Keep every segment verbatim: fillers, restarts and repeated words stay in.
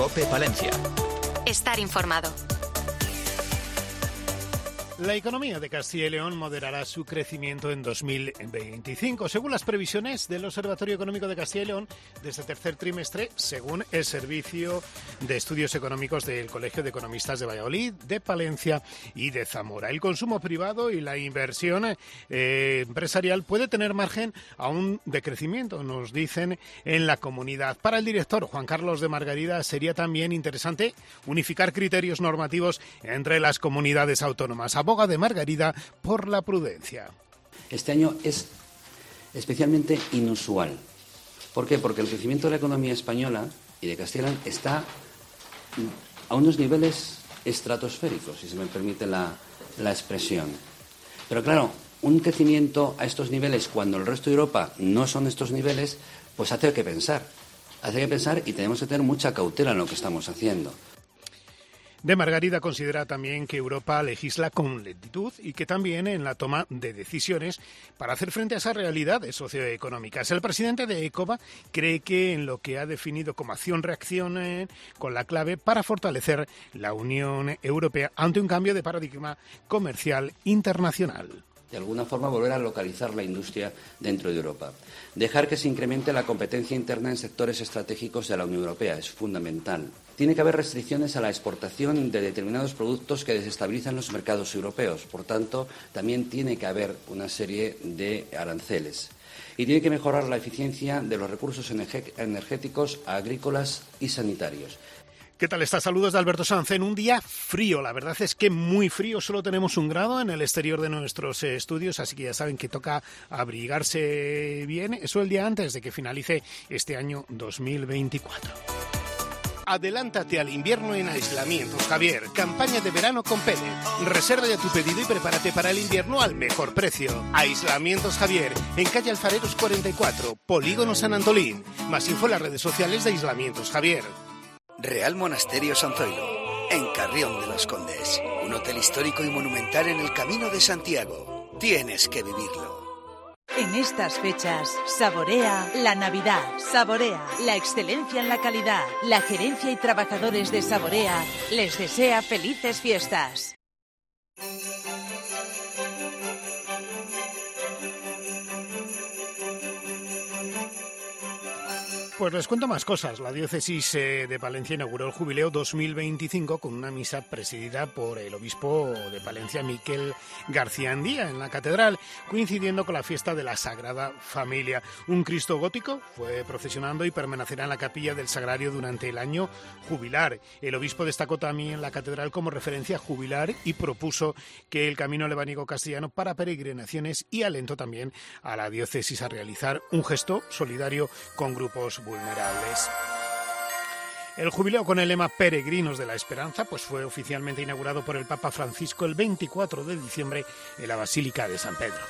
COPE Palencia. Estar informado. La economía de Castilla y León moderará su crecimiento en dos mil veinticinco, según las previsiones del Observatorio Económico de Castilla y León, desde el tercer trimestre, según el Servicio de Estudios Económicos del Colegio de Economistas de Valladolid, de Palencia y de Zamora. El consumo privado y la inversión eh, empresarial puede tener margen aún de crecimiento, nos dicen en la comunidad. Para el director Juan Carlos de Margarida sería también interesante unificar criterios normativos entre las comunidades autónomas. Aboga de Margarida por la prudencia. Este año es especialmente inusual. ¿Por qué? Porque el crecimiento de la economía española y de Castilla y León está a unos niveles estratosféricos, si se me permite la, la expresión. Pero claro, un crecimiento a estos niveles cuando el resto de Europa no son estos niveles, pues hace que pensar. Hace que pensar y tenemos que tener mucha cautela en lo que estamos haciendo. De Margarida considera también que Europa legisla con lentitud y que también en la toma de decisiones para hacer frente a esas realidades socioeconómicas. El presidente de ECOBA cree que en lo que ha definido como acción-reacción eh, con la clave para fortalecer la Unión Europea ante un cambio de paradigma comercial internacional. De alguna forma volver a localizar la industria dentro de Europa. Dejar que se incremente la competencia interna en sectores estratégicos de la Unión Europea es fundamental. Tiene que haber restricciones a la exportación de determinados productos que desestabilizan los mercados europeos. Por tanto, también tiene que haber una serie de aranceles. Y tiene que mejorar la eficiencia de los recursos energéticos, agrícolas y sanitarios. ¿Qué tal está? Saludos de Alberto Sanz. En un día frío, la verdad es que muy frío, solo tenemos un grado en el exterior de nuestros eh, estudios, así que ya saben que toca abrigarse bien, eso el día antes de que finalice este año dos mil veinticuatro. Adelántate al invierno en Aislamientos Javier, campaña de verano con Pérez. Reserva ya tu pedido y prepárate para el invierno al mejor precio. Aislamientos Javier, en calle Alfareros cuarenta y cuatro, Polígono San Antolín. Más info en las redes sociales de Aislamientos Javier. Real Monasterio San Zoilo, en Carrión de los Condes. Un hotel histórico y monumental en el Camino de Santiago. Tienes que vivirlo. En estas fechas, saborea la Navidad, saborea la excelencia en la calidad. La gerencia y trabajadores de Saborea les desea felices fiestas. Pues les cuento más cosas. La diócesis de Palencia inauguró el Jubileo dos mil veinticinco con una misa presidida por el obispo de Palencia, Miquel García Andía, en la catedral, coincidiendo con la fiesta de la Sagrada Familia. Un Cristo gótico fue procesionando y permanecerá en la capilla del Sagrario durante el año jubilar. El obispo destacó también la catedral como referencia jubilar y propuso que el camino lebánico castellano para peregrinaciones y alentó también a la diócesis a realizar un gesto solidario con grupos vulnerables. El jubileo con el lema Peregrinos de la Esperanza pues fue oficialmente inaugurado por el Papa Francisco el veinticuatro de diciembre en la Basílica de San Pedro.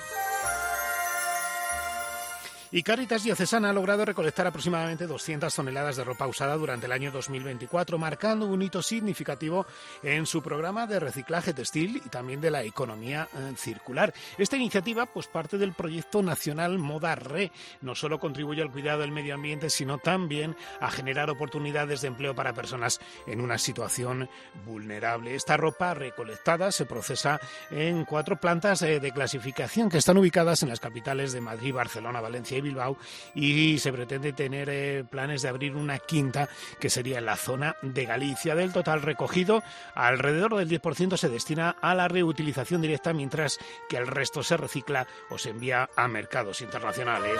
Y Cáritas Diocesana ha logrado recolectar aproximadamente doscientas toneladas de ropa usada durante el año dos mil veinticuatro, marcando un hito significativo en su programa de reciclaje textil y también de la economía eh, circular. Esta iniciativa pues parte del proyecto nacional Moda Re. No solo contribuye al cuidado del medio ambiente, sino también a generar oportunidades de empleo para personas en una situación vulnerable. Esta ropa recolectada se procesa en cuatro plantas eh, de clasificación que están ubicadas en las capitales de Madrid, Barcelona, Valencia y Bilbao, y se pretende tener eh, planes de abrir una quinta que sería en la zona de Galicia. Del total recogido, alrededor del diez por ciento se destina a la reutilización directa, mientras que el resto se recicla o se envía a mercados internacionales.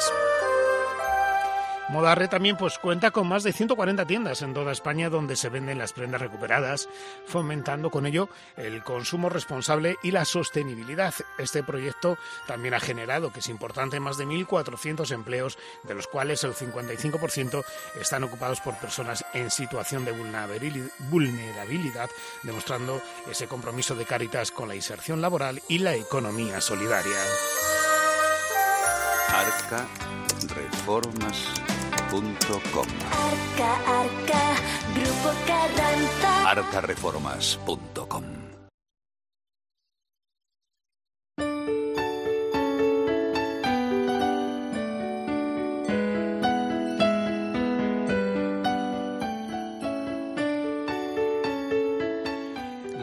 Moda Re también pues cuenta con más de ciento cuarenta tiendas en toda España donde se venden las prendas recuperadas, fomentando con ello el consumo responsable y la sostenibilidad. Este proyecto también ha generado, que es importante, más de mil cuatrocientos empleos, de los cuales el cincuenta y cinco por ciento están ocupados por personas en situación de vulnerabilidad, demostrando ese compromiso de Cáritas con la inserción laboral y la economía solidaria. Arca Reformas punto com. Arca, Arca, Grupo Carranza. arca reformas punto com.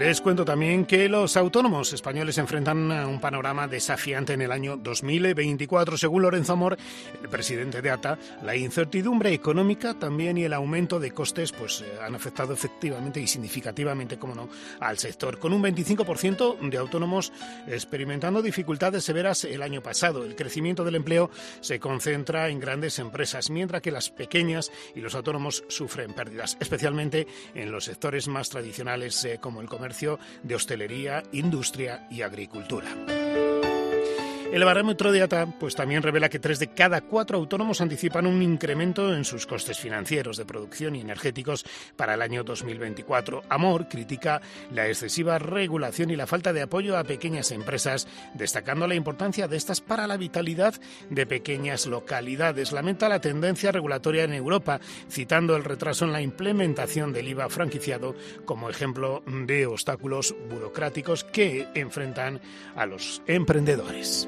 Les cuento también que los autónomos españoles enfrentan a un panorama desafiante en el año dos mil veinticuatro. Según Lorenzo Amor, el presidente de A T A, la incertidumbre económica también y el aumento de costes pues eh, han afectado efectivamente y significativamente, como no, al sector, con un veinticinco por ciento de autónomos experimentando dificultades severas el año pasado. El crecimiento del empleo se concentra en grandes empresas, mientras que las pequeñas y los autónomos sufren pérdidas, especialmente en los sectores más tradicionales eh, como el comercio, de hostelería, industria y agricultura. El barómetro de A T A pues, también revela que tres de cada cuatro autónomos anticipan un incremento en sus costes financieros de producción y energéticos para el año dos mil veinticuatro. Amor critica la excesiva regulación y la falta de apoyo a pequeñas empresas, destacando la importancia de estas para la vitalidad de pequeñas localidades. Lamenta la tendencia regulatoria en Europa, citando el retraso en la implementación del I V A franquiciado como ejemplo de obstáculos burocráticos que enfrentan a los emprendedores.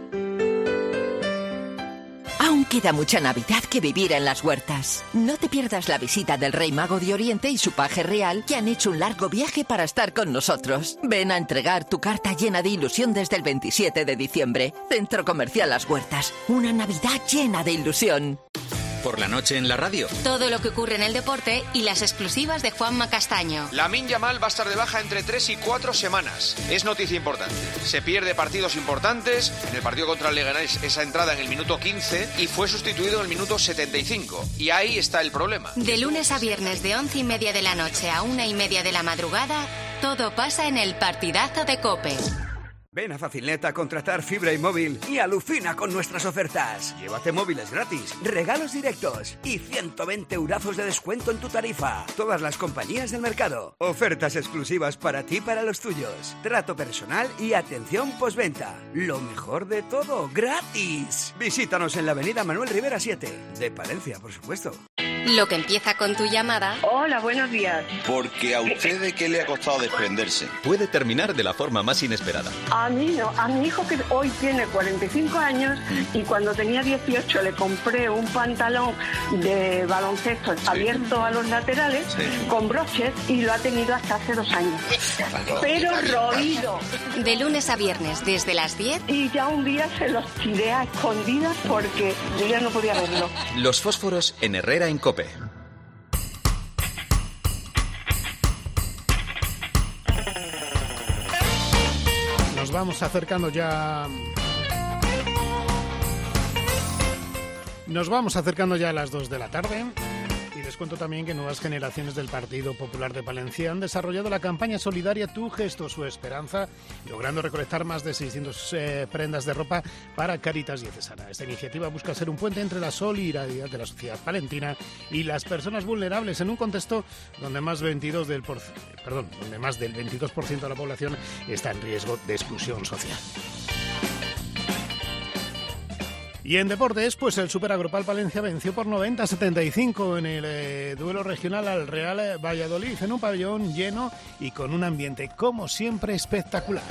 Aún queda mucha Navidad que vivir en las huertas. No te pierdas la visita del Rey Mago de Oriente y su paje real, que han hecho un largo viaje para estar con nosotros. Ven a entregar tu carta llena de ilusión desde el veintisiete de diciembre. Centro Comercial Las Huertas. Una Navidad llena de ilusión. Por la noche en la radio. Todo lo que ocurre en el deporte y las exclusivas de Juanma Castaño. Lamine Yamal va a estar de baja entre tres y cuatro semanas. Es noticia importante. Se pierde partidos importantes. En el partido contra el Leganés esa entrada en el minuto quince y fue sustituido en el minuto setenta y cinco. Y ahí está el problema. De lunes a viernes de once y media de la noche a una y media de la madrugada, todo pasa en el partidazo de COPE. Ven a Facilnet a contratar fibra y móvil y alucina con nuestras ofertas. Llévate móviles gratis, regalos directos y ciento veinte eurazos de descuento en tu tarifa. Todas las compañías del mercado. Ofertas exclusivas para ti y para los tuyos. Trato personal y atención postventa. Lo mejor de todo, gratis. Visítanos en la avenida Manuel Rivera siete, de Palencia, por supuesto. Lo que empieza con tu llamada. Hola, buenos días. Porque a usted de qué le ha costado desprenderse. Puede terminar de la forma más inesperada. A mí no, a mi hijo que hoy tiene cuarenta y cinco años y cuando tenía dieciocho le compré un pantalón de baloncesto sí. abierto a los laterales sí. con broches y lo ha tenido hasta hace dos años. Pero roído. De lunes a viernes desde las diez. Y ya un día se los tiré a escondidas porque yo ya no podía verlo. Los fósforos en Herrera en COPE. Nos vamos acercando ya... Nos vamos acercando ya a las dos de la tarde. Y les cuento también que nuevas generaciones del Partido Popular de Palencia han desarrollado la campaña solidaria Tu Gesto, Su Esperanza, logrando recolectar más de seiscientas eh, prendas de ropa para Cáritas Diocesana. Esta iniciativa busca ser un puente entre la solidaridad de la sociedad palentina y las personas vulnerables en un contexto donde más, veintidós del por, perdón, donde más del veintidós por ciento de la población está en riesgo de exclusión social. Y en deportes, pues el Superagrupal Palencia venció por noventa a setenta y cinco en el eh, duelo regional al Real Valladolid en un pabellón lleno y con un ambiente, como siempre, espectacular.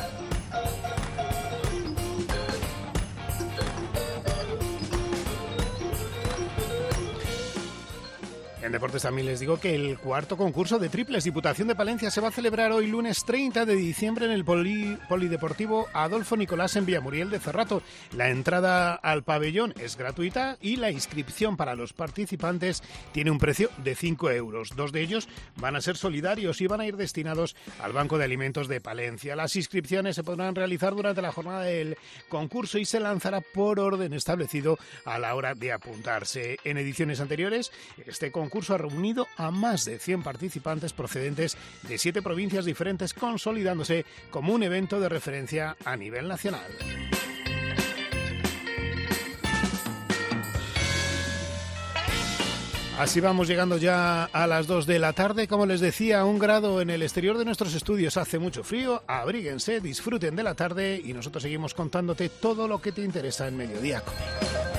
En deportes también les digo que el cuarto concurso de triples Diputación de Palencia se va a celebrar hoy lunes treinta de diciembre en el poli, Polideportivo Adolfo Nicolás en Villamuriel de Cerrato. La entrada al pabellón es gratuita y la inscripción para los participantes tiene un precio de cinco euros. Dos de ellos van a ser solidarios y van a ir destinados al Banco de Alimentos de Palencia. Las inscripciones se podrán realizar durante la jornada del concurso y se lanzará por orden establecido a la hora de apuntarse. En ediciones anteriores, este concurso El concurso ha reunido a más de cien participantes procedentes de siete provincias diferentes, consolidándose como un evento de referencia a nivel nacional. Así vamos llegando ya a las dos de la tarde. Como les decía, un grado en el exterior de nuestros estudios, hace mucho frío. Abríguense, disfruten de la tarde y nosotros seguimos contándote todo lo que te interesa en Mediodía Cope.